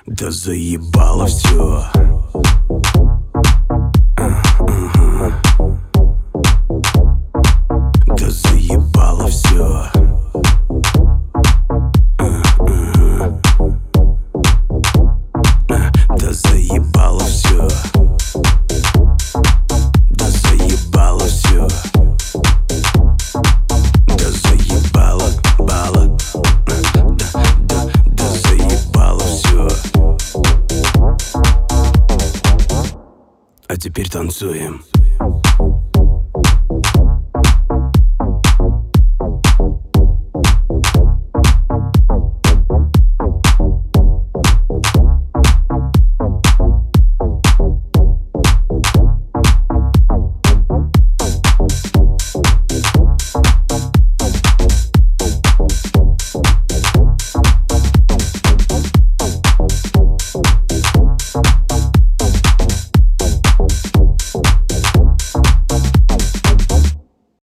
Да заебало все. Да заебало все. Да заебало все. Да заебало все. Да заебало, бало. Да заебало все. А теперь танцуем.